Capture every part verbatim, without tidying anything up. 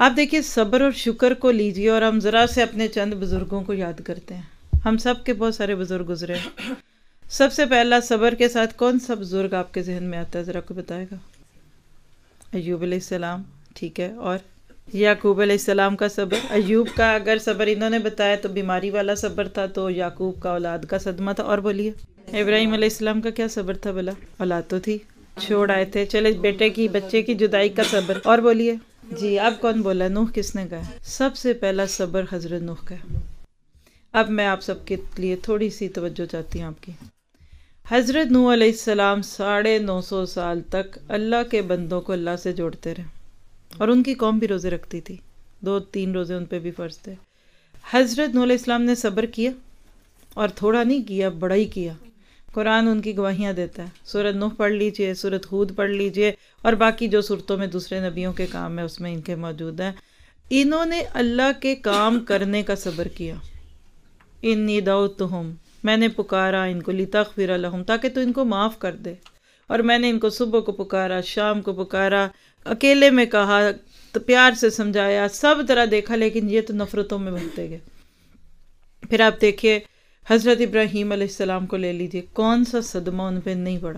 آپ دیکھیے صبر اور شکر کو لیجیے اور ہم ذرا سے اپنے چند بزرگوں کو یاد کرتے ہیں. ہم سب کے بہت سارے بزرگ گزرے ہیں. سب سے پہلا صبر کے ساتھ کون سا بزرگ آپ کے ذہن میں آتا ہے؟ ذرا کوئی بتائے گا. ایوب علیہ السلام، ٹھیک ہے. اور یعقوب علیہ السلام کا صبر. ایوب کا اگر صبر انہوں نے بتایا تو بیماری والا صبر تھا، تو یعقوب کا اولاد کا صدمہ تھا. اور بولیے ابراہیم علیہ السلام کا کیا صبر تھا؟ بلا اولاد تو تھی، چھوڑ آئے تھے. چلے بیٹے کی بچے کی جدائی کا صبر. اور بولیے جی اب کون بولا؟ نوح کس نے کہا؟ سب سے پہلا صبر حضرت نوح کا ہے. اب میں آپ سب کے لیے تھوڑی سی توجہ چاہتی ہوں آپ کی. حضرت نوح علیہ السلام ساڑھے نو سو سال تک اللہ کے بندوں کو اللہ سے جوڑتے رہے، اور ان کی قوم بھی روزے رکھتی تھی، دو تین روزے ان پہ بھی فرض تھے. حضرت نوح علیہ السلام نے صبر کیا، اور تھوڑا نہیں کیا، بڑا ہی کیا. قرآن ان کی گواہیاں دیتا ہے. سورۃ نوح پڑھ لیجئے، سورۃ ہود پڑھ لیجئے، اور باقی جو سورتوں میں دوسرے نبیوں کے کام ہے اس میں ان کے موجود ہیں. انہوں نے اللہ کے کام کرنے کا صبر کیا. انی دعوتہم، میں نے پکارا ان کو، لتغفر لہم، تاکہ تو ان کو معاف کر دے. اور میں نے ان کو صبح کو پکارا، شام کو پکارا، اکیلے میں کہا، تو پیار سے سمجھایا، سب طرح دیکھا، لیکن یہ تو نفرتوں میں بہتے گئے. پھر آپ دیکھیے حضرت ابراہیم علیہ السلام کو لے لیجئے، کون سا صدمہ ان پہ نہیں پڑا.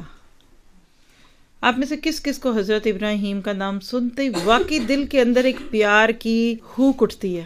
آپ میں سے کس کس کو حضرت ابراہیم کا نام سنتے ہی واقعی دل کے اندر ایک پیار کی ہوک اٹھتی ہے؟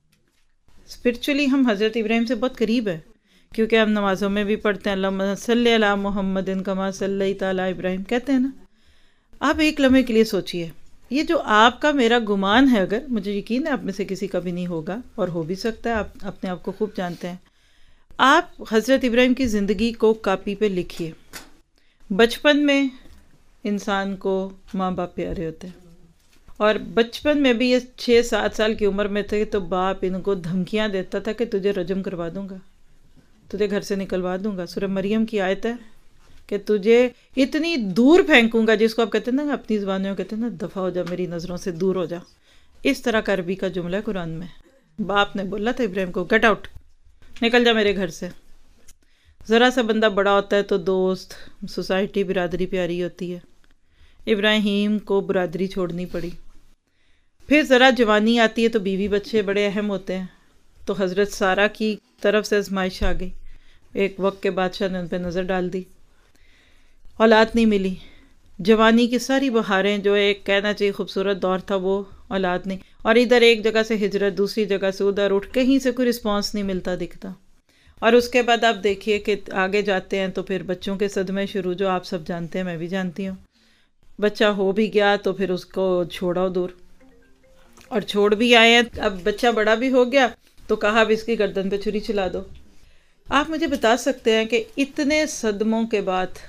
اسپرچولی ہم حضرت ابراہیم سے بہت قریب ہیں، کیونکہ ہم نمازوں میں بھی پڑھتے ہیں اللہم صلی علی محمد کما صلیت علی ابراہیم، کہتے ہیں نا. آپ ایک لمحے کے لیے سوچئے، یہ جو آپ کا میرا گمان ہے، اگر مجھے یقین ہے آپ میں سے کسی کا بھی نہیں ہوگا، اور ہو بھی سکتا ہے، آپ اپنے آپ کو خوب جانتے ہیں. آپ حضرت ابراہیم کی زندگی کو کاپی پہ لکھیے. بچپن میں انسان کو ماں باپ پیارے ہوتے ہیں، اور بچپن میں بھی یہ چھ سات سال کی عمر میں تھے تو باپ ان کو دھمکیاں دیتا تھا کہ تجھے رجم کروا دوں گا، تجھے گھر سے نکلوا دوں گا. سورہ مریم کی آیت ہے کہ تجھے اتنی دور پھینکوں گا، جس کو آپ کہتے ہیں نا اپنی زبانوں میں کہتے ہیں نا دفع ہو جا، میری نظروں سے دور ہو جا. اس طرح کا عربی کا جملہ ہے قرآن میں. باپ نے بولا تھا ابراہیم کو، گیٹ آؤٹ، نکل جا میرے گھر سے. ذرا سا بندہ بڑا ہوتا ہے تو دوست، سوسائٹی، برادری پیاری ہوتی ہے. ابراہیم کو برادری چھوڑنی پڑی. پھر ذرا جوانی آتی ہے تو بیوی بچے بڑے اہم ہوتے ہیں، تو حضرت سارہ کی طرف سے آزمائش آ گئی. ایک وقت کے بادشاہ نے ان پہ نظر ڈال دی، اولاد نہیں ملی. جوانی کی ساری بہاریں، جو ایک کہنا چاہیے خوبصورت دور تھا، وہ اولاد نہیں. اور ادھر ایک جگہ سے ہجرت، دوسری جگہ سے ادھر اٹھ، کہیں سے کوئی رسپانس نہیں ملتا دکھتا. اور اس کے بعد آپ دیکھیے کہ آگے جاتے ہیں تو پھر بچوں کے صدمے شروع، جو آپ سب جانتے ہیں، میں بھی جانتی ہوں. بچہ ہو بھی گیا تو پھر اس کو چھوڑو دور، اور چھوڑ بھی آئے ہیں. اب بچہ بڑا بھی ہو گیا تو کہا اب اس کی گردن پہ چھری چلا دو. آپ مجھے بتا سکتے ہیں کہ اتنے صدموں کے بعد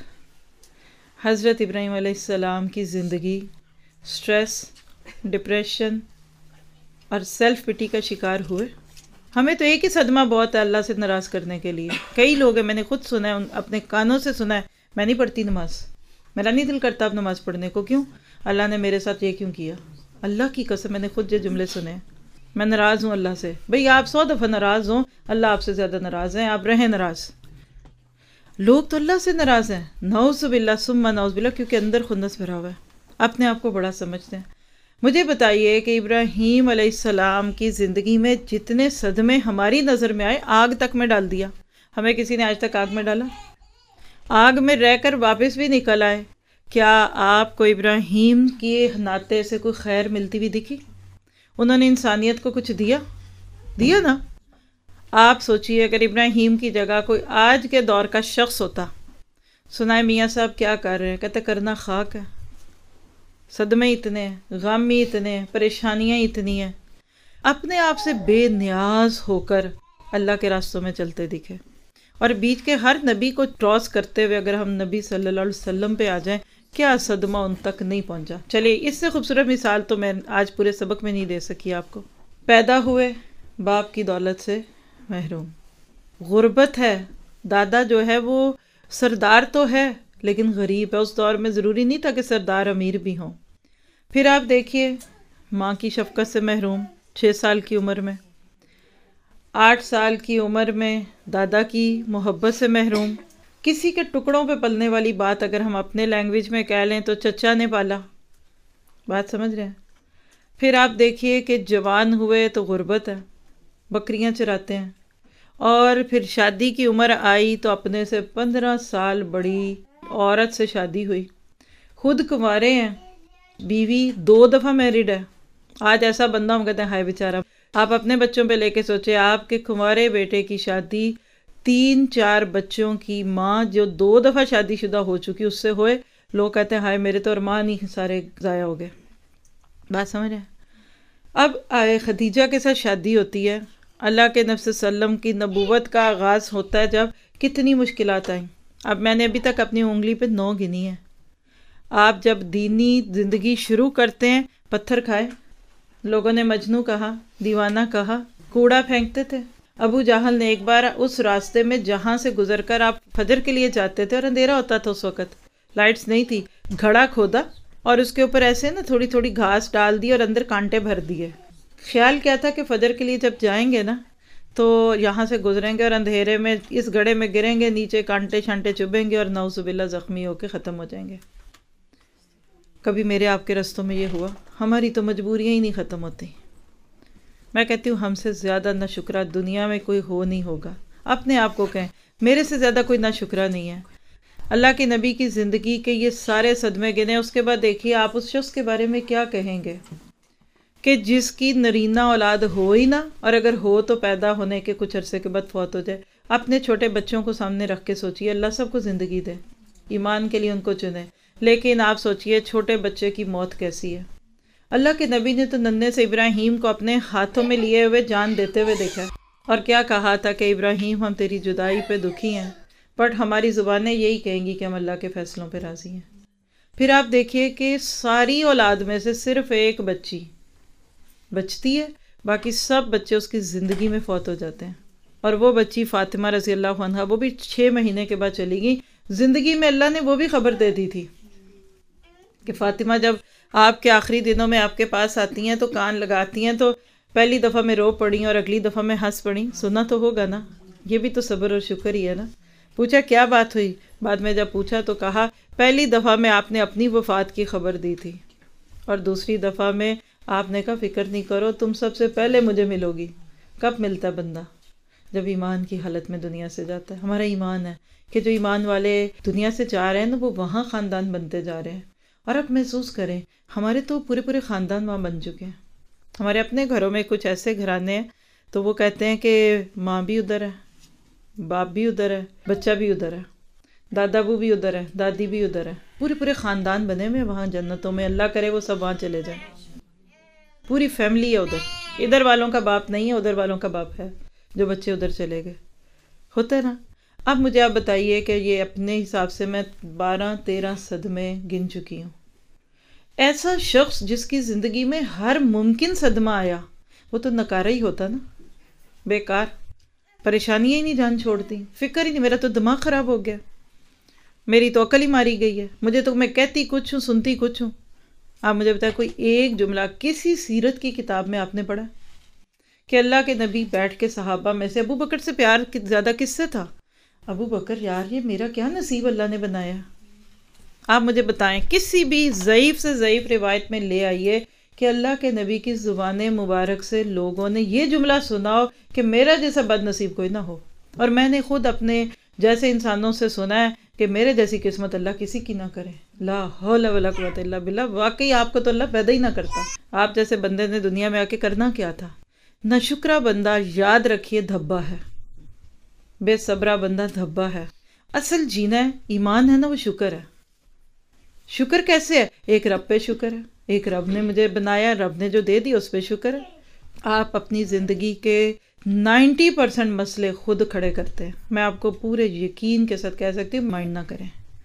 حضرت ابراہیم علیہ السلام کی زندگی سٹریس، ڈپریشن اور سیلف پٹی کا شکار ہوئے؟ ہمیں تو ایک ہی صدمہ بہت ہے اللہ سے ناراض کرنے کے لیے. کئی لوگ ہیں، میں نے خود سنا ہے، اپنے کانوں سے سنا ہے، میں نہیں پڑھتی نماز، میرا نہیں دل کرتا اب نماز پڑھنے کو. کیوں؟ اللہ نے میرے ساتھ یہ کیوں کیا؟ اللہ کی قسم میں نے خود یہ جملے سنے ہیں، میں ناراض ہوں اللہ سے. بھئی آپ سو دفعہ ناراض ہوں، اللہ آپ سے زیادہ ناراض ہیں، آپ رہیں ناراض. لوگ تو اللہ سے ناراض ہیں، نعوذ باللہ ثم نعوذ باللہ، کیونکہ اندر خنث بھرا ہوا ہے، اپنے آپ کو بڑا سمجھتے ہیں. مجھے بتائیے کہ ابراہیم علیہ السلام کی زندگی میں جتنے صدمے ہماری نظر میں آئے، آگ تک میں ڈال دیا. ہمیں کسی نے آج تک آگ میں ڈالا؟ آگ میں رہ کر واپس بھی نکل آئے. کیا آپ کو ابراہیم کے ناطے سے کوئی خیر ملتی ہوئی دکھی؟ انہوں نے انسانیت کو کچھ دیا؟ دیا نا. آپ سوچئے اگر ابراہیم کی جگہ کوئی آج کے دور کا شخص ہوتا، سنائے میاں صاحب کیا کر رہے ہیں، کہتے کرنا خاک ہے، صدمے اتنے ہیں، غم ہی اتنے ہیں، پریشانیاں اتنی ہیں، اپنے آپ سے بے نیاز ہو کر اللہ کے راستوں میں چلتے دکھے. اور بیچ کے ہر نبی کو کراس کرتے ہوئے اگر ہم نبی صلی اللہ علیہ وسلم پہ آ جائیں، کیا صدمہ ان تک نہیں پہنچا. چلیے اس سے خوبصورت مثال تو میں آج پورے سبق میں نہیں دے سکی آپ کو. پیدا ہوئے باپ کی دولت سے محروم، غربت ہے، دادا جو ہے وہ سردار تو ہے لیکن غریب ہے. اس دور میں ضروری نہیں تھا کہ سردار امیر بھی ہوں. پھر آپ دیکھیے ماں کی شفقت سے محروم چھ سال کی عمر میں، آٹھ سال کی عمر میں دادا کی محبت سے محروم. کسی کے ٹکڑوں پہ پلنے والی بات اگر ہم اپنے لینگویج میں کہہ لیں تو چچا نے پالا. بات سمجھ رہے ہیں؟ پھر آپ دیکھیے کہ جوان ہوئے تو غربت ہے، بکریاں چراتے ہیں، اور پھر شادی کی عمر آئی تو اپنے سے پندرہ سال بڑی عورت سے شادی ہوئی، خود کنوارے ہیں، بیوی دو دفعہ میرڈ ہے۔ آج ایسا بندہ ہم کہتے ہیں ہائے بیچارہ۔ آپ اپنے بچوں پہ لے کے سوچے، آپ کے کنوارے بیٹے کی شادی تین چار بچوں کی ماں جو دو دفعہ شادی شدہ ہو چکی اس سے ہوئے، لوگ کہتے ہیں ہائے میرے تو ارمان ہی سارے ضائع ہو گئے۔ بات سمجھ رہے ہیں؟ اب آئے خدیجہ کے ساتھ شادی ہوتی ہے، اللہ کے نبی صلی اللہ علیہ وسلم کی نبوت کا آغاز ہوتا ہے جب کتنی مشکلات آئیں۔ اب میں نے ابھی تک اپنی انگلی پہ نو گنی ہے۔ آپ جب دینی زندگی شروع کرتے ہیں پتھر کھائے، لوگوں نے مجنوں کہا، دیوانہ کہا، کوڑا پھینکتے تھے۔ ابو جہل نے ایک بار اس راستے میں جہاں سے گزر کر آپ فجر کے لیے جاتے تھے اور اندھیرا ہوتا تھا، اس وقت لائٹس نہیں تھی، گھڑا کھودا اور اس کے اوپر ایسے نا تھوڑی تھوڑی گھاس ڈال دی اور اندر کانٹے بھر دیے۔ خیال کیا تھا کہ فجر کے لیے جب جائیں گے نا تو یہاں سے گزریں گے اور اندھیرے میں اس گڑھے میں گریں گے، نیچے کانٹے شانٹے چبھیں گے اور نعوذ باللہ زخمی ہو کے ختم ہو جائیں گے۔ کبھی میرے آپ کے رستوں میں یہ ہوا؟ ہماری تو مجبوریاں ہی نہیں ختم ہوتی۔ میں کہتی ہوں ہم سے زیادہ نہ شکرہ دنیا میں کوئی ہو نہیں ہوگا۔ اپنے آپ کو کہیں میرے سے زیادہ کوئی نہ شکرہ نہیں ہے۔ اللہ کے نبی کی زندگی کے یہ سارے صدمے گنے، اس کے بعد دیکھیے آپ اس شخص کے بارے میں کیا کہیں گے کہ جس کی نرینہ اولاد ہو ہی نہ، اور اگر ہو تو پیدا ہونے کے کچھ عرصے کے بعد فوت ہو جائے۔ اپنے چھوٹے بچوں کو سامنے رکھ کے سوچئے، اللہ سب کو زندگی دے، ایمان کے لیے ان کو چنے، لیکن آپ سوچئے چھوٹے بچے کی موت کیسی ہے۔ اللہ کے نبی نے تو ننھے سے ابراہیم کو اپنے ہاتھوں میں لیے ہوئے جان دیتے ہوئے دیکھا، اور کیا کہا تھا کہ ابراہیم ہم تیری جدائی پہ دکھی ہیں، بٹ ہماری زبانیں یہی کہیں گی کہ ہم اللہ کے فیصلوں پہ راضی ہیں۔ پھر آپ دیکھیے کہ ساری اولاد میں سے صرف ایک بچی بچتی ہے، باقی سب بچے اس کی زندگی میں فوت ہو جاتے ہیں، اور وہ بچی فاطمہ رضی اللہ عنہا، وہ بھی چھ مہینے کے بعد چلی گئی۔ زندگی میں اللہ نے وہ بھی خبر دے دی تھی کہ فاطمہ جب آپ کے آخری دنوں میں آپ کے پاس آتی ہیں تو کان لگاتی ہیں تو پہلی دفعہ میں رو پڑی اور اگلی دفعہ میں ہنس پڑی، سنا تو ہوگا نا، یہ بھی تو صبر اور شکر ہی ہے نا۔ پوچھا کیا بات ہوئی؟ بعد میں جب پوچھا تو کہا پہلی دفعہ میں آپ نے اپنی وفات کی خبر دی تھی، اور دوسری دفعہ میں آپ نے کہا فکر نہیں کرو تم سب سے پہلے مجھے ملو گی۔ کب ملتا بندہ؟ جب ایمان کی حالت میں دنیا سے جاتا ہے۔ ہمارا ایمان ہے کہ جو ایمان والے دنیا سے جا رہے ہیں نا وہ وہاں خاندان بنتے جا رہے ہیں، اور اب محسوس کریں ہمارے تو پورے پورے خاندان وہاں بن چکے ہیں۔ ہمارے اپنے گھروں میں کچھ ایسے گھرانے ہیں تو وہ کہتے ہیں کہ ماں بھی ادھر ہے، باپ بھی ادھر ہے، بچہ بھی ادھر ہے، دادا ابو بھی ادھر ہے، دادی بھی ادھر ہے، پورے پورے خاندان بنے ہوئے وہاں جنتوں میں، اللہ کرے وہ سب وہاں چلے جائیں، پوری فیملی ہے ادھر۔ ادھر والوں کا باپ نہیں ہے، ادھر والوں کا باپ ہے، جو بچے ادھر چلے گئے، ہوتا ہے نا۔ اب مجھے آپ بتائیے کہ یہ اپنے حساب سے میں بارہ تیرہ صدمے گن چکی ہوں۔ ایسا شخص جس کی زندگی میں ہر ممکن صدمہ آیا وہ تو نکارہ ہی ہوتا نا، بیکار، پریشانیاں ہی نہیں جان چھوڑتی، فکر ہی نہیں، میرا تو دماغ خراب ہو گیا، میری تو عقل ہی ماری گئی ہے، مجھے تو میں کہتی کچھ ہوں سنتی کچھ ہوں۔ آپ مجھے بتائیں کوئی ایک جملہ کسی سیرت کی کتاب میں آپ نے پڑھا کہ اللہ کے نبی بیٹھ کے صحابہ میں سے ابو بکر سے پیار زیادہ کس سے تھا؟ ابو بکر، یار یہ میرا کیا نصیب اللہ نے بنایا۔ آپ مجھے بتائیں کسی بھی ضعیف سے ضعیف روایت میں لے آئیے کہ اللہ کے نبی کی زبان مبارک سے لوگوں نے یہ جملہ سنا ہو کہ میرا جیسا بد نصیب کوئی نہ ہو۔ اور میں نے خود اپنے جیسے انسانوں سے سنا ہے کہ میرے جیسی قسمت اللہ کسی کی نہ کرے، لا حول ولا قوت الا باللہ۔ واقعی آپ کو تو اللہ پیدا ہی نہ کرتا، آپ جیسے بندے نے دنیا میں آ کے کرنا کیا تھا؟ ناشکرہ بندہ یاد رکھیے دھبا ہے، بے صبرہ بندہ دھبا ہے۔ اصل جینا ہے، ایمان ہے نا، وہ شکر ہے۔ شکر کیسے ہے؟ ایک رب پہ شکر ہے، ایک رب نے مجھے بنایا، رب نے جو دے دی اس پہ شکر ہے۔ آپ اپنی زندگی کے نائنٹی پرسنٹ مسئلے خود کھڑے کرتے ہیں، میں آپ کو پورے یقین کے ساتھ کہہ سکتی ہوں، مائنڈ نہ کریں۔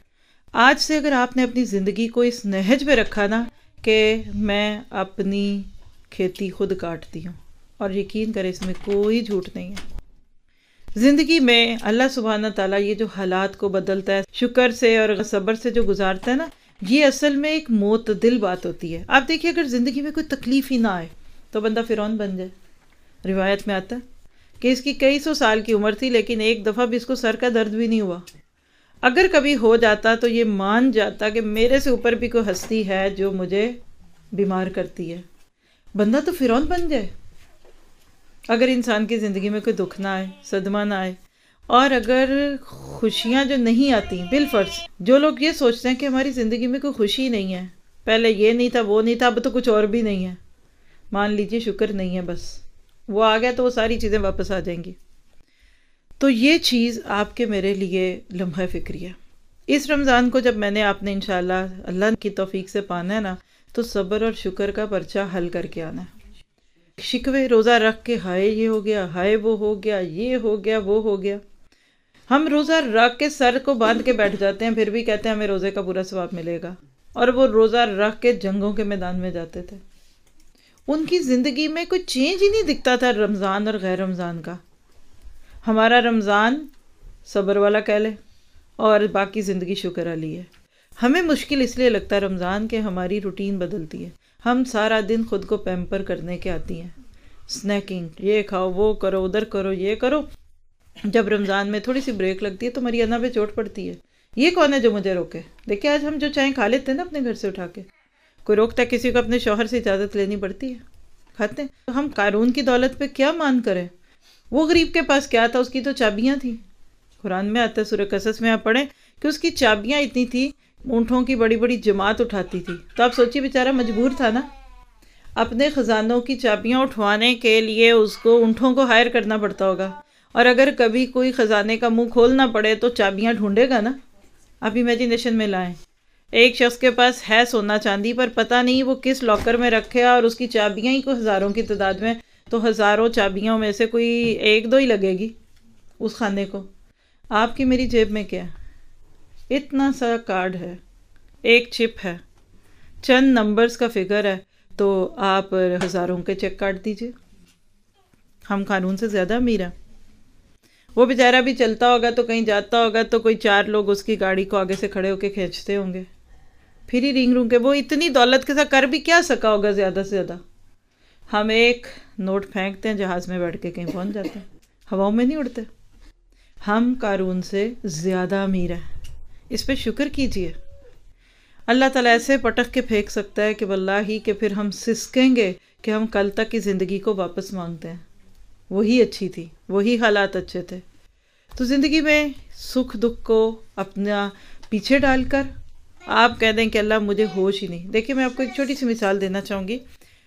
آج سے اگر آپ نے اپنی زندگی کو اس نہج پہ رکھا نا کہ میں اپنی کھیتی خود کاٹتی ہوں، اور یقین کریں اس میں کوئی جھوٹ نہیں ہے۔ زندگی میں اللہ سبحانہ تعالیٰ یہ جو حالات کو بدلتا ہے شکر سے اور صبر سے جو گزارتا ہے نا، یہ اصل میں ایک معتدل بات ہوتی ہے۔ آپ دیکھیے اگر زندگی میں کوئی تکلیف ہی نہ آئے تو بندہ فرعون بن جائے۔ روایت میں آتا ہے کہ اس کی کئی سو سال کی عمر تھی لیکن ایک دفعہ بھی اس کو سر کا درد بھی نہیں ہوا۔ اگر کبھی ہو جاتا تو یہ مان جاتا کہ میرے سے اوپر بھی کوئی ہستی ہے جو مجھے بیمار کرتی ہے۔ بندہ تو فرعون بن جائے اگر انسان کی زندگی میں کوئی دکھ نہ آئے، صدمہ نہ آئے، اور اگر خوشیاں جو نہیں آتی بالفرض، جو لوگ یہ سوچتے ہیں کہ ہماری زندگی میں کوئی خوشی نہیں ہے، پہلے یہ نہیں تھا، وہ نہیں تھا، اب تو کچھ اور بھی نہیں ہے، مان لیجئے شکر نہیں ہے، بس وہ آ گیا تو وہ ساری چیزیں واپس آ جائیں گی۔ تو یہ چیز آپ کے میرے لیے لمحہ فکری ہے۔ اس رمضان کو جب میں نے آپ نے انشاءاللہ اللہ کی توفیق سے پانا ہے نا، تو صبر اور شکر کا پرچہ حل کر کے آنا ہے۔ شکوے روزہ رکھ کے ہائے یہ ہو گیا، ہائے وہ ہو گیا، یہ ہو گیا، وہ ہو گیا، ہم روزہ رکھ کے سر کو باندھ کے بیٹھ جاتے ہیں، پھر بھی کہتے ہیں ہمیں روزے کا پورا ثواب ملے گا، اور وہ روزہ رکھ کے جنگوں کے میدان میں جاتے تھے۔ ان کی زندگی میں کوئی چینج ہی نہیں دکھتا تھا رمضان اور غیر رمضان کا۔ ہمارا رمضان صبر والا کہہ لے اور باقی زندگی شکر والی ہے۔ ہمیں مشکل اس لیے لگتا ہے رمضان کہ ہماری روٹین بدلتی ہے، ہم سارا دن خود کو پیمپر کرنے کے آتی ہیں، سنیکنگ، یہ کھاؤ، وہ کرو، ادھر کرو، یہ کرو۔ جب رمضان میں تھوڑی سی بریک لگتی ہے تو ہماری انا پہ چوٹ پڑتی ہے، یہ کون ہے جو مجھے روکے؟ دیکھیں آج ہم جو چاہیں کھا لیتے ہیں نا اپنے گھر سے اٹھا کے، کوئی روکتا ہے؟ کسی کو اپنے شوہر سے اجازت لینی پڑتی ہے، کھاتے ہیں۔ تو ہم قارون کی دولت پہ کیا مان کریں؟ وہ غریب کے پاس کیا تھا؟ اس کی تو چابیاں تھیں۔ قرآن میں آتا ہے، سورہ قصص میں آپ پڑھیں کہ اس کی چابیاں اتنی تھی، اونٹوں کی بڑی بڑی جماعت اٹھاتی تھی۔ تو آپ سوچیے بیچارہ مجبور تھا نا، اپنے خزانوں کی چابیاں اٹھوانے کے لیے اس کو اونٹوں کو ہائر کرنا پڑتا ہوگا، اور اگر کبھی کوئی خزانے کا منہ کھولنا پڑے تو چابیاں ڈھونڈے گا نا۔ آپ امیجینیشن میں لائیں، ایک شخص کے پاس ہے سونا چاندی پر پتہ نہیں وہ کس لاکر میں رکھے، اور اس کی چابیاں ہی کو ہزاروں کی تعداد میں، تو ہزاروں چابیوں میں سے کوئی ایک دو ہی لگے گی اس خانے کو۔ آپ کی میری جیب میں کیا ہے؟ اتنا سا کارڈ ہے، ایک چپ ہے، چند نمبرز کا فگر ہے، تو آپ ہزاروں کے چیک کاٹ دیجئے۔ ہم قانون سے زیادہ امیر ہیں۔ وہ بیچارہ بھی چلتا ہوگا تو کہیں جاتا ہوگا تو کوئی چار لوگ اس کی گاڑی کو آگے سے کھڑے ہو کے کھینچتے ہوں گے، پھر ہی رنگ رنگ کے وہ اتنی دولت کے ساتھ کر بھی کیا سکا ہوگا زیادہ سے زیادہ۔ ہم ایک نوٹ پھینکتے ہیں، جہاز میں بیٹھ کے کہیں پہنچ جاتے ہیں، ہواؤں میں نہیں اڑتے۔ ہم قارون سے زیادہ امیر ہیں، اس پہ شکر کیجئے۔ اللہ تعالیٰ ایسے پٹک کے پھینک سکتا ہے کہ واللہ کہ پھر ہم سسکیں گے کہ ہم کل تک کی زندگی کو واپس مانگتے ہیں، وہی اچھی تھی، وہی حالات اچھے تھے۔ تو زندگی میں سکھ دکھ کو اپنا پیچھے ڈال کر آپ کہہ دیں کہ اللہ مجھے ہوش ہی نہیں۔ دیکھیں میں آپ کو ایک چھوٹی سی مثال دینا چاہوں گی۔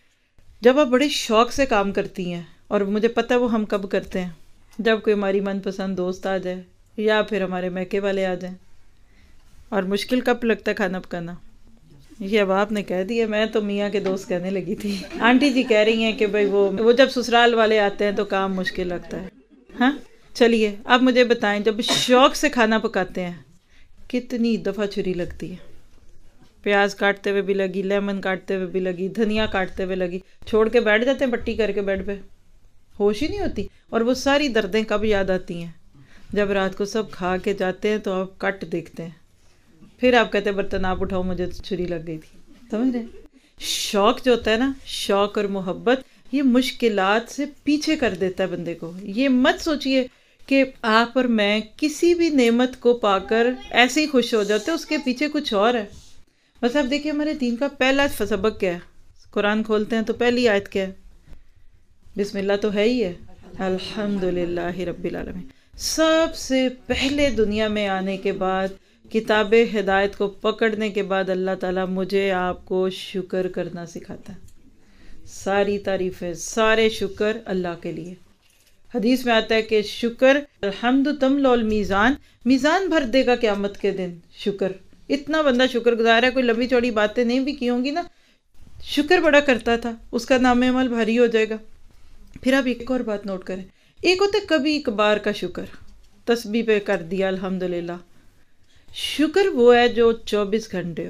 جب آپ بڑے شوق سے کام کرتی ہیں، اور مجھے پتہ ہے وہ ہم کب کرتے ہیں، جب کوئی ہماری من پسند دوست آ جائے یا پھر ہمارے میکے والے آ جائیں، اور مشکل کب لگتا ہے کھانا پکانا؟ یہ اب آپ نے کہہ دیا، میں تو میاں کے دوست کہنے لگی تھی، آنٹی جی کہہ رہی ہیں کہ بھائی وہ وہ جب سسرال والے آتے ہیں تو کام مشکل لگتا ہے۔ ہاں چلیے اب مجھے بتائیں، جب شوق سے کھانا پکاتے ہیں کتنی دفعہ چھری لگتی ہے؟ پیاز کاٹتے ہوئے بھی لگی، لیمن کاٹتے ہوئے بھی لگی، دھنیا کاٹتے ہوئے لگی، چھوڑ کے بیٹھ جاتے ہیں پٹی کر کے بیڈ پہ، ہوش ہی نہیں ہوتی۔ اور وہ ساری دردیں کب یاد آتی ہیں؟ جب رات کو سب کھا کے جاتے ہیں تو آپ کٹ دیکھتے ہیں، پھر آپ کہتے ہیں برتن آپ اٹھاؤ مجھے چھری لگ گئی تھی۔ سمجھ رہے ہیں؟ شوق جو ہوتا ہے نا، شوق اور محبت، یہ مشکلات سے پیچھے کر دیتا ہے بندے کو۔ یہ مت سوچئے کہ آپ اور میں کسی بھی نعمت کو پا کر ایسے ہی خوش ہو جاتے، اس کے پیچھے کچھ اور ہے۔ بس آپ دیکھیں ہمارے دین کا پہلا سبق کیا ہے؟ قرآن کھولتے ہیں تو پہلی آیت کیا ہے؟ بسم اللہ تو ہے ہی ہے، الحمدللہ رب العالمین۔ سب سے پہلے دنیا میں آنے کے بعد، کتاب ہدایت کو پکڑنے کے بعد، اللہ تعالیٰ مجھے آپ کو شکر کرنا سکھاتا ہے۔ ساری تعریفیں، سارے شکر اللہ کے لیے۔ حدیث میں آتا ہے کہ شکر الحمد تملأ المیزان، میزان بھر دے گا قیامت کے دن شکر۔ اتنا بندہ شکر گزار ہے، کوئی لمبی چوڑی باتیں نہیں بھی کی ہوں گی نا، شکر بڑا کرتا تھا، اس کا نام عمل بھاری ہو جائے گا۔ پھر آپ ایک اور بات نوٹ کریں، ایک ہوتا ہے کبھی کبھار کا شکر، تسبیح پہ کر دیا الحمدللہ۔ شکر وہ ہے جو چوبیس گھنٹے ہو،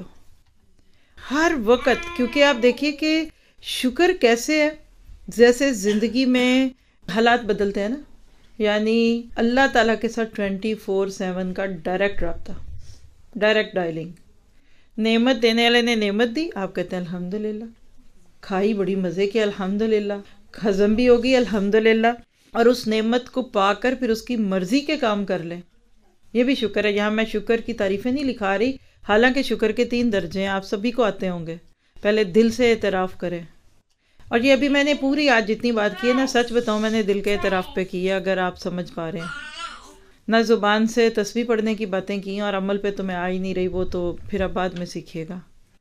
ہر وقت۔ کیونکہ آپ دیکھیے کہ شکر کیسے ہے، جیسے زندگی میں حالات بدلتے ہیں نا، یعنی اللہ تعالیٰ کے ساتھ ٹوینٹی فور سیون کا ڈائریکٹ رابطہ، ڈائریکٹ ڈائلنگ۔ نعمت دینے والے نے نعمت دی، آپ کہتے ہیں الحمدللہ، کھائی بڑی مزے کی الحمدللہ، ہضم بھی ہوگی الحمدللہ، اور اس نعمت کو پا کر پھر اس کی مرضی کے کام کر لیں، یہ بھی شکر ہے۔ یہاں میں شکر کی تعریفیں نہیں لکھا رہی، حالانکہ شکر کے تین درجے ہیں، آپ سبھی کو آتے ہوں گے۔ پہلے دل سے اعتراف کریں، اور یہ ابھی میں نے پوری آج جتنی بات کی ہے نا، سچ بتاؤں میں نے دل کے اعتراف پہ کی ہے، اگر آپ سمجھ پا رہے ہیں۔ نہ زبان سے تسبیح پڑھنے کی باتیں کی ہیں اور عمل پہ تمہیں آ ہی نہیں رہی، وہ تو پھر اب بعد میں سیکھیے گا۔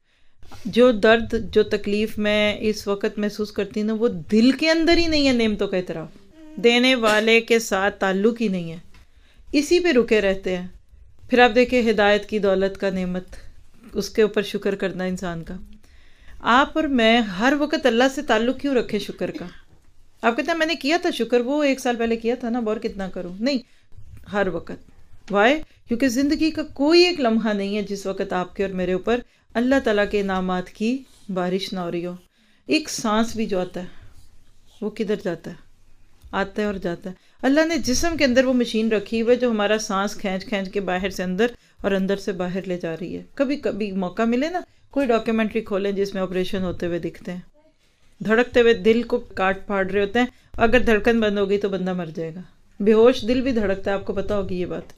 جو درد جو تکلیف میں اس وقت محسوس کرتی ہوں نا، وہ دل کے اندر ہی نہیں ہے نعمتوں کا اعتراف، دینے والے کے ساتھ تعلق ہی نہیں ہے، اسی پہ رکے رہتے ہیں۔ پھر آپ دیکھیں ہدایت کی دولت کا نعمت، اس کے اوپر شکر کرنا انسان کا۔ آپ اور میں ہر وقت اللہ سے تعلق کیوں رکھے شکر کا؟ آپ کہتے ہیں میں نے کیا تھا شکر، وہ ایک سال پہلے کیا تھا نا، اور کتنا کروں؟ نہیں، ہر وقت۔ وائے؟ کیونکہ زندگی کا کوئی ایک لمحہ نہیں ہے جس وقت آپ کے اور میرے اوپر اللہ تعالیٰ کے انعامات کی بارش نہ ہو رہی ہو۔ ایک سانس بھی جو آتا ہے وہ کدھر جاتا ہے؟ آتا ہے اور جاتا ہے۔ اللہ نے جسم کے اندر وہ مشین رکھی ہوئی ہے جو ہمارا سانس کھینچ کھینچ کے باہر سے اندر اور اندر سے باہر لے جا رہی ہے۔ کبھی کبھی موقع ملے نا، کوئی ڈاکیومنٹری کھولیں جس میں آپریشن ہوتے ہوئے دکھتے ہیں، دھڑکتے ہوئے دل کو کاٹ پھاڑ رہے ہوتے ہیں، اگر دھڑکن بند ہو گئی تو بندہ مر جائے گا۔ بے ہوش دل بھی دھڑکتا ہے، آپ کو پتا ہوگی یہ بات۔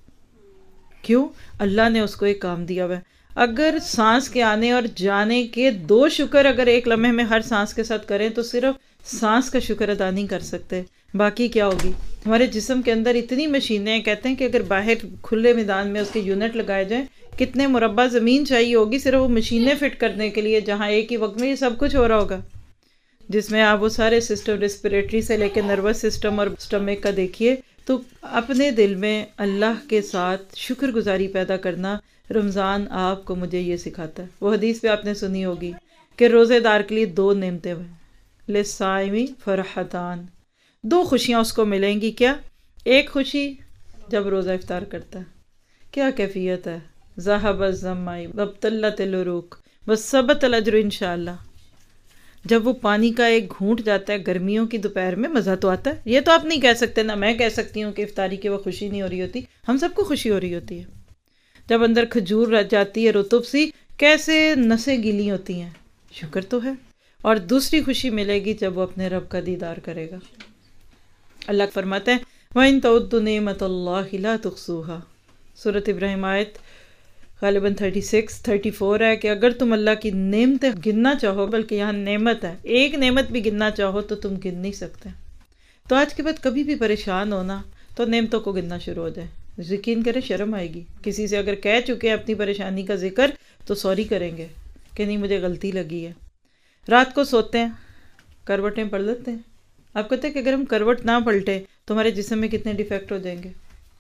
کیوں؟ اللہ نے اس کو ایک کام دیا ہوا ہے۔ اگر سانس کے آنے اور جانے کے دو شکر اگر ایک لمحے میں ہر سانس کے ساتھ کریں تو صرف سانس کا شکر ادا نہیں کر سکتے، باقی کیا ہوگی؟ ہمارے جسم کے اندر اتنی مشینیں ہیں، کہتے ہیں کہ اگر باہر کھلے میدان میں اس کے یونٹ لگائے جائیں، کتنے مربع زمین چاہیے ہوگی صرف وہ مشینیں فٹ کرنے کے لیے، جہاں ایک ہی وقت میں یہ سب کچھ ہو رہا ہوگا، جس میں آپ وہ سارے سسٹم ریسپریٹری سے لے کے نروس سسٹم اور سٹمک کا دیکھیے۔ تو اپنے دل میں اللہ کے ساتھ شکر گزاری پیدا کرنا رمضان آپ کو مجھے یہ سکھاتا ہے۔ وہ حدیث پہ آپ نے سنی ہوگی کہ روزے دار کے لیے دو نعمتیں ہیں، للصائم فرحتان، دو خوشیاں اس کو ملیں گی۔ کیا؟ ایک خوشی جب روزہ افطار کرتا ہے، کیا کیفیت ہے؟ ذهب الظمأ وابتلت العروق وثبت الاجر انشاءاللہ۔ جب وہ پانی کا ایک گھونٹ جاتا ہے گرمیوں کی دوپہر میں، مزہ تو آتا ہے۔ یہ تو آپ نہیں کہہ سکتے، نہ میں کہہ سکتی ہوں کہ افطاری کی وہ خوشی نہیں ہو رہی ہوتی، ہم سب کو خوشی ہو رہی ہوتی ہے۔ جب اندر کھجور رہ جاتی ہے رطب سی، کیسے نسیں گیلی ہوتی ہیں، شکر تو ہے۔ اور دوسری خوشی ملے گی جب وہ اپنے رب کا دیدار کرے گا۔ اللہ فرماتے ہیں وَإِن تَعُدُّوا نِعْمَةَ اللَّهِ لَا تُحْصُوهَا، سورۃ ابراہیم آیت غالباً چھتیس چوتیس ہے کہ اگر تم اللہ کی نعمتیں گننا چاہو، بلکہ یہاں نعمت ہے، ایک نعمت بھی گننا چاہو تو تم گن نہیں سکتے۔ تو آج کے بعد کبھی بھی پریشان ہونا تو نعمتوں کو گننا شروع ہو جائے، یقین کریں شرم آئے گی۔ کسی سے اگر کہہ چکے ہیں اپنی پریشانی کا ذکر تو سوری کریں گے کہ نہیں مجھے غلطی لگی ہے۔ رات کو سوتے ہیں، کروٹیں پلٹ لیتے ہیں۔ آپ کہتے ہیں کہ اگر ہم کروٹ نہ پلٹیں تو ہمارے جسم میں کتنے ڈیفیکٹ ہو جائیں گے۔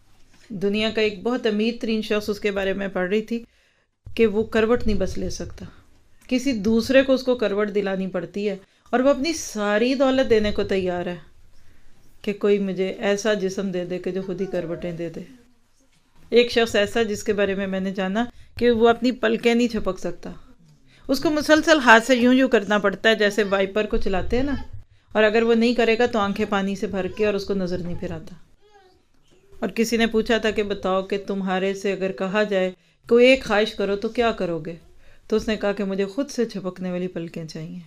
دنیا کا ایک بہت امیر ترین شخص، اس کے بارے میں پڑھ رہی تھی کہ وہ کروٹ نہیں بس لے سکتا، کسی دوسرے کو اس کو کروٹ دلانی پڑتی ہے، اور وہ اپنی ساری دولت دینے کو تیار ہے کہ کوئی مجھے ایسا جسم دے دے کہ جو خود ہی کروٹیں دے دے۔ ایک شخص ایسا جس کے بارے میں میں نے جانا کہ وہ اپنی پلکیں نہیں چھپک سکتا، اس کو مسلسل ہاتھ سے یوں یوں کرنا پڑتا ہے جیسے وائپر کو چلاتے ہیں نا، اور اگر وہ نہیں کرے گا تو آنکھیں پانی سے بھر کے اور اس کو نظر نہیں پھر آتا۔ اور کسی نے پوچھا تھا کہ بتاؤ کہ تمہارے سے اگر کہا جائے کوئی ایک خواہش کرو تو کیا کرو گے؟ تو اس نے کہا کہ مجھے خود سے چھپکنے والی پلکیں چاہیے۔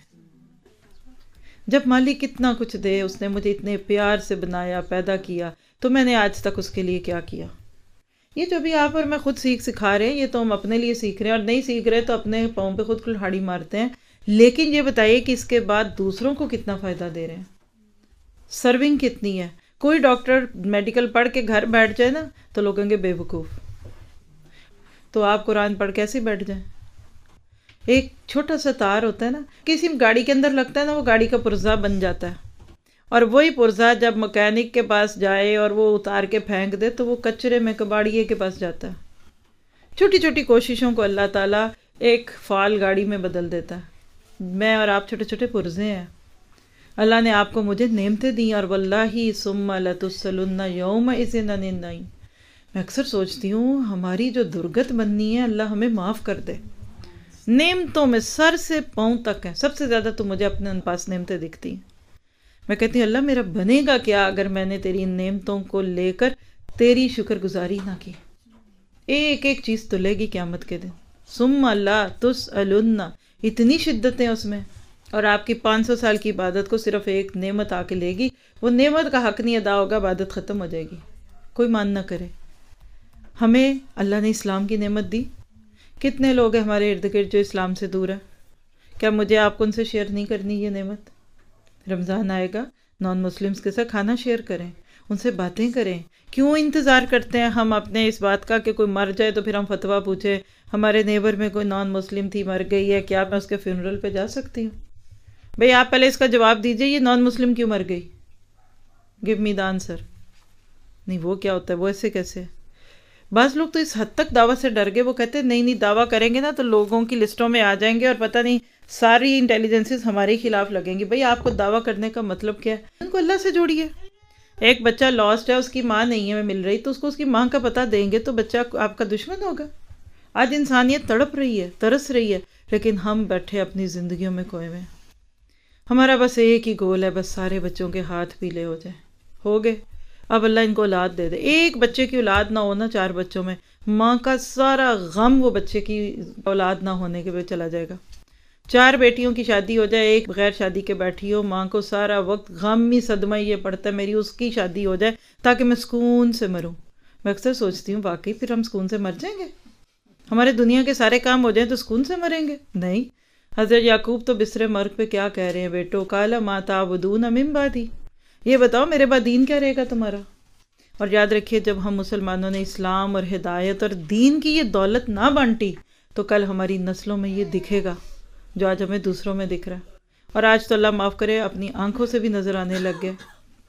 جب مالک اتنا کچھ دے، اس نے مجھے اتنے پیار سے بنایا پیدا کیا، تو میں نے آج تک اس کے لیے کیا کیا؟ یہ جو بھی آپ اور میں خود سیکھ سکھا رہے ہیں یہ تو ہم اپنے لیے سیکھ رہے ہیں، اور نہیں سیکھ رہے تو اپنے پاؤں پہ خود کلہاڑی مارتے ہیں۔ لیکن یہ بتائیے کہ اس کے بعد دوسروں کو کتنا فائدہ دے رہے ہیں، سرونگ کتنی ہے۔ کوئی ڈاکٹر میڈیکل پڑھ کے گھر بیٹھ جائے نا تو لوگ کہیں گے بے وقوف، تو آپ قرآن پڑھ کیسے بیٹھ جائیں؟ ایک چھوٹا سا تار ہوتا ہے نا، کسی گاڑی کے اندر لگتا ہے نا، وہ گاڑی کا پرزہ بن جاتا ہے، اور وہی پرزہ جب مکینک کے پاس جائے اور وہ اتار کے پھینک دے تو وہ کچرے میں کباڑیے کے پاس جاتا ہے۔ چھوٹی چھوٹی کوششوں کو اللہ تعالیٰ ایک فعال گاڑی میں بدل دیتا ہے۔ میں اور آپ چھوٹے چھوٹے پرزے ہیں، اللہ نے آپ کو مجھے نعمتیں دی، اور واللہ ثم لتسألن یومئذ عن النعیم۔ میں اکثر سوچتی ہوں ہماری جو درگت بننی ہے اللہ ہمیں معاف کر دے۔ نعمتوں میں سر سے پاؤں تک ہے، سب سے زیادہ تو مجھے اپنے پاس نعمتیں دکھتی ہیں۔ میں کہتی ہوں اللہ میرا بنے گا کیا اگر میں نے تیری نعمتوں کو لے کر تیری شکر گزاری نہ کی۔ ایک ایک چیز تو لے گی قیامت کے دن، ثم لتسألن، اتنی شدتیں اس میں، اور آپ کی پانچ سو سال کی عبادت کو صرف ایک نعمت آ کے لے گی، وہ نعمت کا حق نہیں ادا ہوگا، عبادت ختم ہو جائے گی، کوئی مان نہ کرے۔ ہمیں اللہ نے اسلام کی نعمت دی، کتنے لوگ ہیں ہمارے ارد گرد جو اسلام سے دور ہیں؟ کیا مجھے آپ کو ان سے شیئر نہیں کرنی یہ نعمت؟ رمضان آئے گا، نان مسلمس کے ساتھ کھانا شیئر کریں، ان سے باتیں کریں. کیوں انتظار کرتے ہیں ہم اپنے اس بات کا کہ کوئی مر جائے تو پھر ہم فتویٰ پوچھیں ہمارے نیبر میں کوئی نان مسلم تھی مر گئی ہے، کیا میں اس کے فیونرل پہ جا سکتی ہوں؟ بھئی آپ پہلے اس کا جواب دیجئے، یہ نان مسلم کیوں مر گئی؟ Give me the answer. نہیں وہ کیا ہوتا ہے، وہ ایسے کیسے؟ بعض لوگ تو اس حد تک دعویٰ سے ڈر گئے، وہ کہتے ہیں نہیں نہیں دعویٰ کریں گے نا تو لوگوں کی لسٹوں میں آ جائیں گے اور پتہ نہیں ساری انٹیلیجنسز ہمارے خلاف لگیں گی. بھئی آپ کو دعویٰ کرنے کا مطلب کیا ہے؟ ان کو اللہ سے جوڑیے. ایک بچہ لاسٹ ہے، اس کی ماں نہیں ہے مل رہی، تو اس کو اس کی ماں کا پتہ دیں گے تو بچہ آپ کا دشمن ہوگا؟ آج انسانیت تڑپ رہی ہے، ترس رہی ہے، لیکن ہم بیٹھے اپنی زندگیوں میں کوئے میں. ہمارا بس ایک ہی گول ہے، بس سارے بچوں کے ہاتھ پیلے ہو جائیں. ہو گئے، اب اللہ ان کو اولاد دے دے. ایک بچے کی اولاد نہ ہونا چار بچوں میں، ماں کا سارا غم وہ بچے کی اولاد نہ ہونے کے پہ چلا جائے گا. چار بیٹیوں کی شادی ہو جائے، ایک بغیر شادی کے بیٹھی ہو، ماں کو سارا وقت غم ہی صدمہ یہ پڑتا ہے میری اس کی شادی ہو جائے تاکہ میں سکون سے مروں. میں اکثر سوچتی ہوں واقعی پھر ہم سکون سے مر جائیں گے؟ ہمارے دنیا کے سارے کام ہو جائیں تو سکون سے مریں گے؟ نہیں. حضرت یعقوب تو بسر مرگ پہ کیا کہہ رہے ہیں، بیٹو قال ما تعبدون من بعدی، یہ بتاؤ میرے بعد دین کیا رہے گا تمہارا. اور یاد رکھیے جب ہم مسلمانوں نے اسلام اور ہدایت اور دین کی یہ دولت نہ بانٹی تو کل ہماری نسلوں میں یہ دکھے گا جو آج ہمیں دوسروں میں دکھ رہا ہے. اور آج تو اللہ معاف کرے اپنی آنکھوں سے بھی نظر آنے لگ گئے.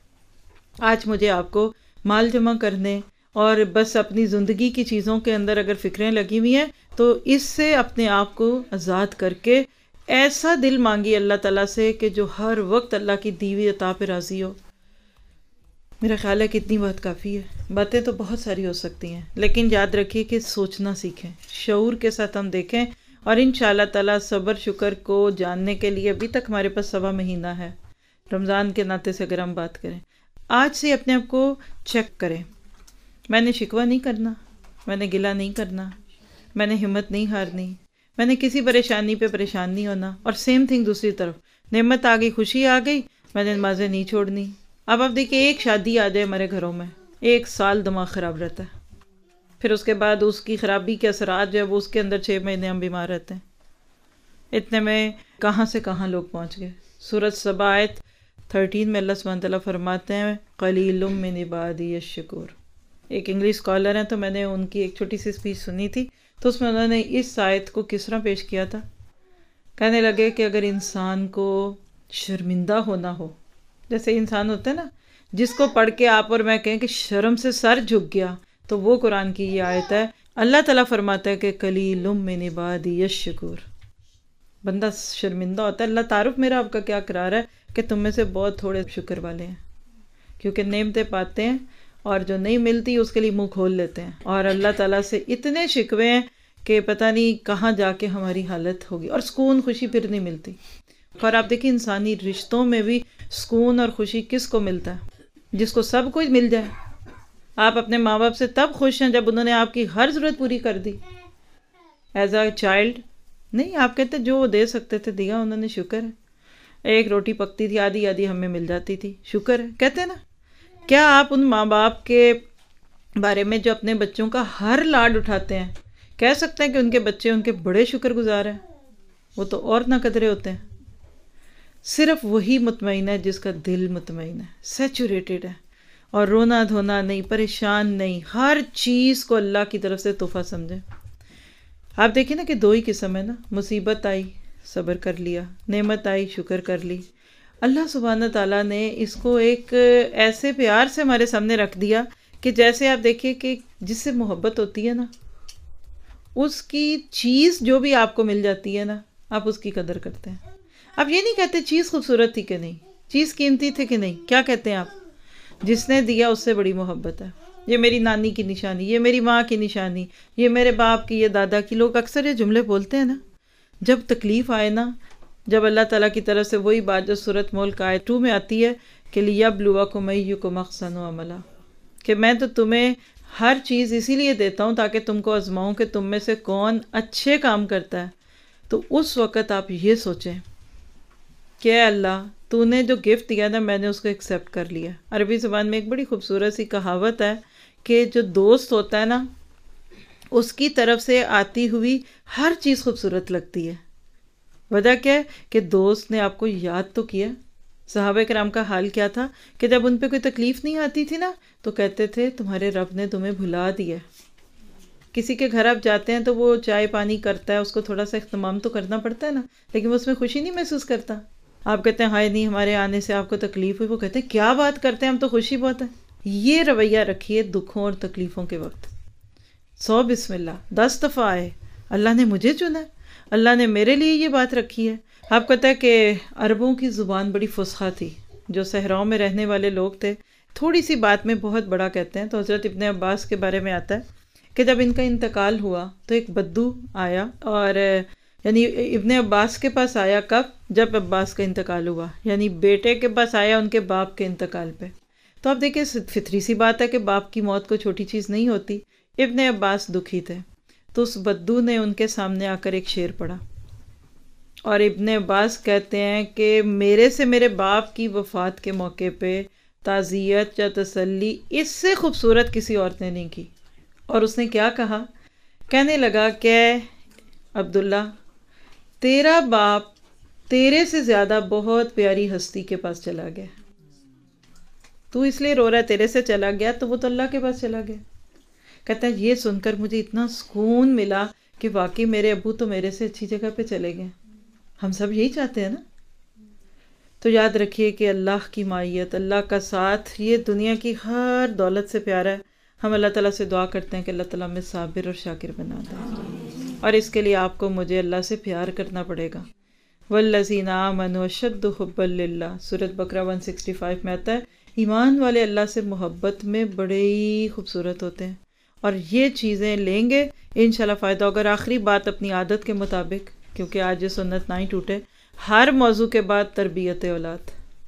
آج مجھے آپ کو مال جمع کرنے اور بس اپنی زندگی کی چیزوں کے اندر اگر فکریں لگی ہوئی ہیں تو اس سے اپنے آپ کو آزاد کر کے ایسا دل مانگی اللہ تعالیٰ سے کہ جو ہر وقت اللہ کی دیوی عطا پہ راضی ہو. میرا خیال ہے کہ اتنی بات کافی ہے. باتیں تو بہت ساری ہو سکتی ہیں لیکن یاد رکھیے کہ سوچنا سیکھیں، شعور کے ساتھ ہم دیکھیں، اور انشاءاللہ تعالیٰ صبر شکر کو جاننے کے لیے ابھی تک ہمارے پاس سوا مہینہ ہے. رمضان کے ناطے سے اگر ہم بات کریں، آج سے اپنے آپ کو چیک کریں. میں نے شکوہ نہیں کرنا، میں نے گلہ نہیں کرنا، میں نے ہمت نہیں ہارنی، میں نے کسی پریشانی پہ پریشان نہیں ہونا. اور سیم تھنگ دوسری طرف، نعمت آ گئی، خوشی آ گئی، میں نے نمازیں نہیں چھوڑنی. اب آپ دیکھیں ایک شادی آ جائے ہمارے گھروں میں، ایک سال دماغ خراب رہتا ہے، پھر اس کے بعد اس کی خرابی کے اثرات جو ہے وہ اس کے اندر چھ مہینے ہم بیمار رہتے ہیں. اتنے میں کہاں سے کہاں لوگ پہنچ گئے. سورۃ سبا آیت تھرٹین میں اللہ سبحانہ تعالیٰ فرماتے ہیں قلیل من عبادی الشکور. ایک انگلش اسکالر ہیں تو میں نے ان کی ایک چھوٹی سی اسپیچ سنی تھی تو اس میں انہوں نے اس آیت کو کس طرح پیش کیا تھا. کہنے لگے کہ اگر انسان کو شرمندہ ہونا ہو، جیسے انسان ہوتا ہے نا جس کو پڑھ کے آپ اور میں کہیں کہ شرم سے سر جھک گیا، تو وہ قرآن کی یہ آیت ہے. اللہ تعالیٰ فرماتا ہے کہ قلیل من عبادی الشکور. بندہ شرمندہ ہوتا ہے. اللہ تعارف میرا آپ کا کیا قرار ہے کہ تم میں سے بہت تھوڑے شکر والے ہیں، کیونکہ نعمتیں پاتے ہیں اور جو نہیں ملتی اس کے لیے منہ کھول لیتے ہیں، اور اللہ تعالیٰ سے اتنے شکوے ہیں کہ پتہ نہیں کہاں جا کے ہماری حالت ہوگی، اور سکون خوشی پھر نہیں ملتی. اور آپ دیکھیں انسانی رشتوں میں بھی سکون اور خوشی کس کو ملتا ہے؟ جس کو سب کچھ مل جائے. آپ اپنے ماں باپ سے تب خوش ہیں جب انہوں نے آپ کی ہر ضرورت پوری کر دی. ایز اے چائلڈ نہیں، آپ کہتے جو وہ دے سکتے تھے دیا انہوں نے، شکر ہے. ایک روٹی پکتی تھی آدھی آدھی ہمیں مل جاتی تھی، شکر ہے. کہتے ہیں نا، کیا آپ ان ماں باپ کے بارے میں جو اپنے بچوں کا ہر لاڈ اٹھاتے ہیں کہہ سکتے ہیں کہ ان کے بچے ان کے بڑے شکر گزار ہیں؟ وہ تو اور نہ قدرے ہوتے ہیں. صرف وہی مطمئن ہے جس کا دل مطمئن ہے، سیچوریٹڈ ہے، اور رونا دھونا نہیں، پریشان نہیں، ہر چیز کو اللہ کی طرف سے تحفہ سمجھے. آپ دیکھیں نا کہ دو ہی قسم ہے نا، مصیبت آئی صبر کر لیا، نعمت آئی شکر کر لی. اللہ سبحانہ تعالیٰ نے اس کو ایک ایسے پیار سے ہمارے سامنے رکھ دیا کہ جیسے آپ دیکھیے کہ جس سے محبت ہوتی ہے نا، اس کی چیز جو بھی آپ کو مل جاتی ہے نا، آپ اس کی قدر کرتے ہیں. آپ یہ نہیں کہتے چیز خوبصورت تھی کہ نہیں، چیز قیمتی تھی کہ نہیں، کیا کہتے ہیں آپ؟ جس نے دیا اس سے بڑی محبت ہے. یہ میری نانی کی نشانی، یہ میری ماں کی نشانی، یہ میرے باپ کی، یہ دادا کی. لوگ اکثر یہ جملے بولتے ہیں نا، جب تکلیف آئے نا، جب اللہ تعالیٰ کی طرف سے وہی بات جو سورۃ ملک آیت ٹو میں آتی ہے کہ لِيَبْلُوَكُمْ أَيُّكُمْ أَحْسَنُ عَمَلًا، کہ میں تو تمہیں ہر چیز اسی لیے دیتا ہوں تاکہ تم کو آزماؤں کہ تم میں سے کون اچھے کام کرتا ہے. تو اس وقت آپ یہ سوچیں کہ اے اللہ تو نے جو گفٹ دیا نا میں نے اس کو ایکسیپٹ کر لیا. عربی زبان میں ایک بڑی خوبصورت سی کہاوت ہے کہ جو دوست ہوتا ہے نا اس کی طرف سے آتی ہوئی ہر چیز خوبصورت لگتی ہے. وجہ کیا ہے کہ دوست نے آپ کو یاد تو کیا، صحابہ کرام کا حال کیا تھا کہ جب ان پہ کوئی تکلیف نہیں آتی تھی نا تو کہتے تھے تمہارے رب نے تمہیں بھلا دیا۔ کسی کے گھر آپ جاتے ہیں تو وہ چائے پانی کرتا ہے، اس کو تھوڑا سا اہتمام تو کرنا پڑتا ہے نا، لیکن وہ اس میں خوشی نہیں محسوس کرتا۔ آپ کہتے ہیں ہائے نہیں ہمارے آنے سے آپ کو تکلیف ہوئی، وہ کہتے ہیں کیا بات کرتے ہیں ہم تو خوشی بہت ہے۔ یہ رویہ رکھیے دکھوں اور تکلیفوں کے وقت۔ سو بسم اللہ، دس دفعہ آئے، اللہ نے مجھے چنا ہے، اللہ نے میرے لیے یہ بات رکھی ہے۔ آپ کو پتہ ہے کہ عربوں کی زبان بڑی فصحیٰ تھی، جو صحراؤں میں رہنے والے لوگ تھے تھوڑی سی بات میں بہت بڑا کہتے ہیں۔ تو حضرت ابن عباس کے بارے میں آتا ہے کہ جب ان کا انتقال ہوا تو ایک بدو آیا، اور یعنی ابن عباس کے پاس آیا کب؟ جب عباس کا انتقال ہوا، یعنی بیٹے کے پاس آیا ان کے باپ کے انتقال پہ۔ تو آپ دیکھیں فطری سی بات ہے کہ باپ کی موت کوئی چھوٹی چیز نہیں ہوتی۔ ابن عباس دکھی تھے، تو اس بدو نے ان کے سامنے آ کر ایک شعر پڑھا، اور ابن عباس کہتے ہیں کہ میرے سے میرے باپ کی وفات کے موقع پہ تعزیت یا تسلی اس سے خوبصورت کسی عورت نے نہیں کی۔ اور اس نے کیا کہا؟ کہنے لگا کہ عبداللہ تیرا باپ تیرے سے زیادہ بہت پیاری ہستی کے پاس چلا گیا، تو اس لیے رو رہا ہے تیرے سے چلا گیا، تو وہ تو اللہ کے پاس چلا گیا۔ کہتا ہے یہ سن کر مجھے اتنا سکون ملا کہ واقعی میرے ابو تو میرے سے اچھی جگہ پہ چلے گئے۔ ہم سب یہی چاہتے ہیں نا۔ تو یاد رکھیے کہ اللہ کی معیت، اللہ کا ساتھ یہ دنیا کی ہر دولت سے پیارا ہے۔ ہم اللہ تعالیٰ سے دعا کرتے ہیں کہ اللہ تعالیٰ ہمیں صابر اور شاکر بنا دے، اور اس کے لیے آپ کو مجھے اللہ سے پیار کرنا پڑے گا۔ والذین آمنوا اشد حبا للہ، سورۃ بقرہ ایک سو پچاس میں آتا ہے ایمان والے اللہ سے محبت میں بڑے ہی خوبصورت ہوتے ہیں، اور یہ چیزیں لیں گے انشاءاللہ فائدہ ہوگا۔ اور آخری بات اپنی عادت کے مطابق، کیونکہ آج یہ سنت نہ ہی ٹوٹے، ہر موضوع کے بعد تربیت اولاد۔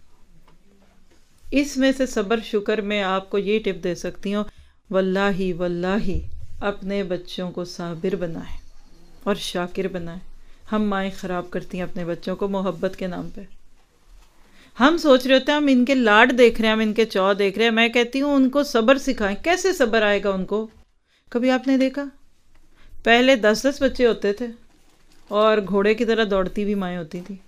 اس میں سے صبر شکر میں آپ کو یہ ٹپ دے سکتی ہوں، واللہ واللہ اپنے بچوں کو صابر بنائیں اور شاکر بنائیں۔ ہم مائیں خراب کرتی ہیں اپنے بچوں کو محبت کے نام پہ۔ ہم سوچ رہے ہوتے ہیں ہم ان کے لاڈ دیکھ رہے ہیں، ہم ان کے چو دیکھ رہے ہیں، میں کہتی ہوں ان کو صبر سکھائیں۔ کیسے صبر آئے گا ان کو؟ کبھی آپ نے دیکھا پہلے دس دس بچے ہوتے تھے اور گھوڑے کی طرح دوڑتی بھی مائیں ہوتی تھی،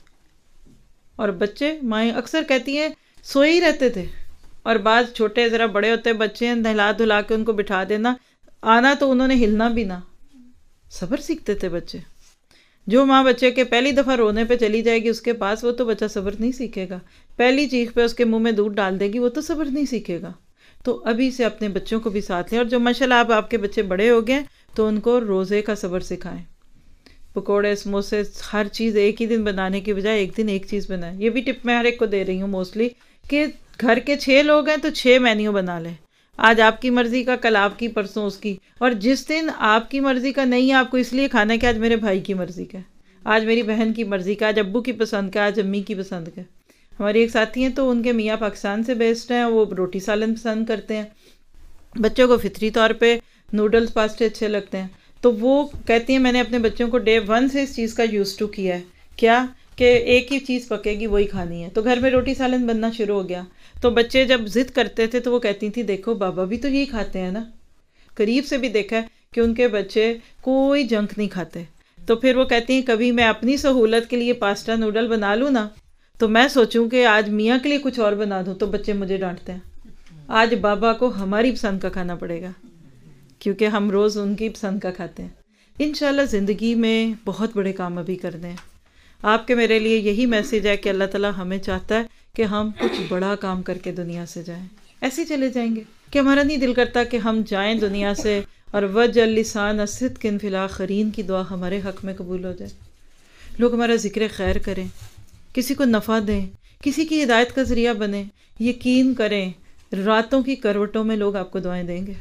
اور بچے مائیں اکثر کہتی ہیں سوئے ہی رہتے تھے، اور بعض چھوٹے ذرا بڑے ہوتے بچے ہیں نہلا دھلا کے ان کو بٹھا دینا، آنا تو انہوں نے ہلنا بھی نہ۔ صبر سیکھتے تھے بچے۔ جو ماں بچے کے پہلی دفعہ رونے پہ چلی جائے گی اس کے پاس، وہ تو بچہ صبر نہیں سیکھے گا۔ پہلی چیخ پہ اس کے منہ میں دودھ ڈال دے گی، وہ تو صبر نہیں سیکھے گا۔ تو ابھی سے اپنے بچوں کو بھی ساتھ لیں، اور جو ماشاءاللہ آپ آپ کے بچے بڑے ہو گئے تو ان کو روزے کا صبر سکھائیں۔ پکوڑے سموسے ہر چیز ایک ہی دن بنانے کی بجائے ایک دن ایک چیز بنائیں۔ یہ بھی ٹپ میں ہر ایک کو دے رہی ہوں موسٹلی، کہ گھر کے چھ لوگ ہیں تو چھ مینیو بنا لیں۔ آج آپ کی مرضی کا، کل آپ کی، پرسوں اس کی، اور جس دن آپ کی مرضی کا نہیں ہے آپ کو اس لیے کھانا ہے کہ آج میرے بھائی کی مرضی کا ہے، آج میری بہن کی مرضی کا، آج ابو کی پسند کا، آج امی کی پسند کا۔ ہماری ایک ساتھی ہیں تو ان کے میاں پاکستان سے بیسڈ ہیں، وہ روٹی سالن پسند کرتے ہیں، بچوں کو فطری طور پہ نوڈلز پاستے اچھے لگتے ہیں، تو وہ کہتی ہیں میں نے اپنے بچوں کو ڈے ون سے اس چیز کا یوز ٹو کیا ہے، کیا کہ ایک ہی چیز پکے گی وہی کھانی ہے۔ تو گھر میں روٹی سالن بننا شروع ہو گیا، تو بچے جب ضد کرتے تھے تو وہ کہتی تھی دیکھو بابا بھی تو یہی کھاتے ہیں نا۔ قریب سے بھی دیکھا ہے کہ ان کے بچے کوئی جنک نہیں کھاتے، تو پھر وہ کہتی ہیں کبھی میں اپنی سہولت کے لیے پاستا نوڈل بنا لوں نا، تو میں سوچوں کہ آج میاں کے لیے کچھ اور بنا دوں، تو بچے مجھے ڈانٹتے ہیں۔ آج بابا کو ہماری پسند کا کھانا پڑے گا، کیونکہ ہم روز ان کی پسند کا کھاتے ہیں۔ انشاءاللہ زندگی میں بہت بڑے کام ابھی کرنے ہیں۔ آپ کے میرے لیے یہی میسیج ہے کہ اللہ تعالیٰ ہمیں چاہتا ہے کہ ہم کچھ بڑا کام کر کے دنیا سے جائیں۔ ایسے ہی چلے جائیں گے کہ ہمارا نہیں دل کرتا کہ ہم جائیں دنیا سے اور وجل لسان صدق فی الاخرین کی دعا ہمارے حق میں قبول ہو جائے، لوگ ہمارا ذکر خیر کریں، کسی کو نفع دیں، کسی کی ہدایت کا ذریعہ بنیں۔ یقین کریں راتوں کی کروٹوں میں لوگ آپ کو دعائیں دیں گے،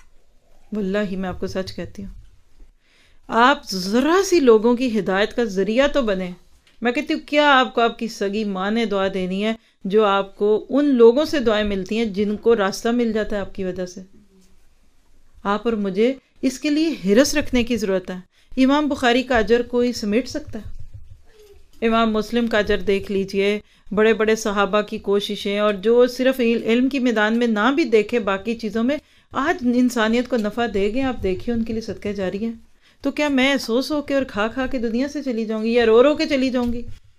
واللہ میں آپ کو سچ کہتی ہوں۔ آپ ذرا سی لوگوں کی ہدایت کا ذریعہ تو بنیں۔ میں کہتی ہوں کیا آپ کو آپ کی سگی ماں نے دعا دینی ہے جو آپ کو ان لوگوں سے دعائیں ملتی ہیں جن کو راستہ مل جاتا ہے آپ کی وجہ سے؟ آپ اور مجھے اس کے لیے حرص رکھنے کی ضرورت ہے۔ امام بخاری کا اجر کوئی سمیٹ سکتا ہے؟ امام مسلم کا اجر دیکھ لیجئے، بڑے بڑے صحابہ کی کوششیں، اور جو صرف علم کی میدان میں نہ بھی دیکھے باقی چیزوں میں آج انسانیت کو نفع دے گئے، آپ دیکھیے ان کے لیے صدقہ جاری ہے۔ تو کیا میں سو سو کے اور کھا کھا کے دنیا سے چلی جاؤں گی یا رو رو کے چلی جاؤں گی؟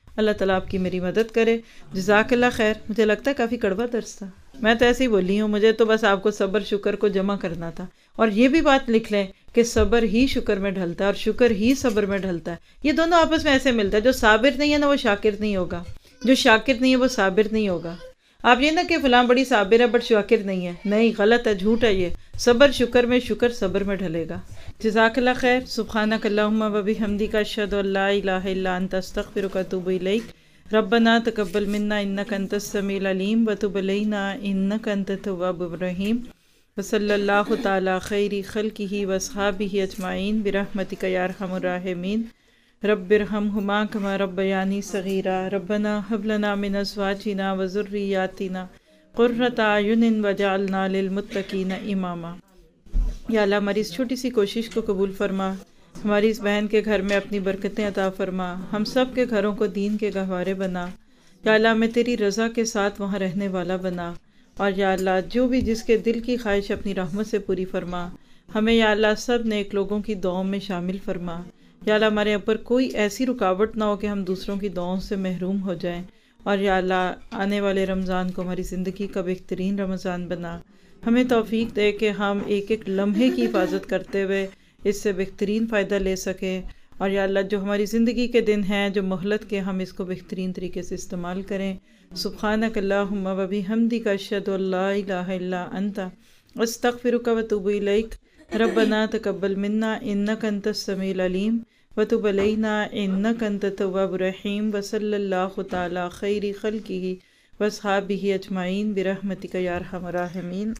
اللہ تعالیٰ آپ کی میری مدد کرے. جزاک اللہ خیر. مجھے لگتا ہے کافی کڑوا درس تھا. میں تو ایسے ہی بولی ہوں، مجھے تو بس آپ کو صبر شکر کو جمع کرنا تھا. اور یہ بھی بات لکھ لیں کہ صبر ہی شکر میں ڈھلتا ہے اور شکر ہی صبر میں ڈھلتا ہے. یہ دونوں آپس میں ایسے ملتا ہے. جو صابر نہیں ہے نا وہ شاکر نہیں ہوگا، جو شاکر نہیں ہے وہ صابر نہیں ہوگا. آپ یہ نہ کہ فلاں بڑی صابر ہے بٹ شاکر نہیں ہے، نہیں، غلط ہے، جھوٹ ہے. یہ صبر شکر میں، شکر صبر میں ڈھلے گا. جزاک اللہ خیر. سبحانک اللہم و بحمدک اشہد ان لا الہ الا انت استغفرک و اتوب الیک. ربنا تقبل منا انک انت السمیع العلیم وتب علینا انک انت التواب الرحیم. وصلی اللہ تعالی خیر خلقہ واصحابہ اجمعین برحمتک یا ارحم الراحمین. رب ارحمہما کما ربیانی صغیرا. ربنا ہب لنا من ازواجنا وذریاتنا قرۃ اعین وجعلنا للمتقین اماما. یا اللہ ہماری اس چھوٹی سی کوشش کو قبول فرما، ہماری اس بہن کے گھر میں اپنی برکتیں عطا فرما، ہم سب کے گھروں کو دین کے گہوارے بنا. یا اللہ ہمیں تیری رضا کے ساتھ وہاں رہنے والا بنا. اور یا اللہ جو بھی جس کے دل کی خواہش اپنی رحمت سے پوری فرما. ہمیں یا اللہ سب نیک لوگوں کی دعاؤں میں شامل فرما. یا اللہ ہمارے اوپر کوئی ایسی رکاوٹ نہ ہو کہ ہم دوسروں کی دعاؤں سے محروم ہو جائیں. اور یا اللہ آنے والے رمضان کو ہماری زندگی کا بہترین رمضان بنا. ہمیں توفیق دے کہ ہم ایک ایک لمحے کی حفاظت کرتے ہوئے اس سے بہترین فائدہ لے سکیں. اور یا اللہ جو ہماری زندگی کے دن ہیں جو مہلت کے، ہم اس کو بہترین طریقے سے استعمال کریں. سبحانک اللہم و بحمدک اشہد ان لا الہ الا انت استغفرک و اتوب الیک. ربنا تقبل منا انک انت السمیع العلیم وتب علینا انک انت التواب الرحیم. وصلی اللہ تعالی خیر خلقہ واصحابہ اجمعین برحمتک یا ارحم الراحمین.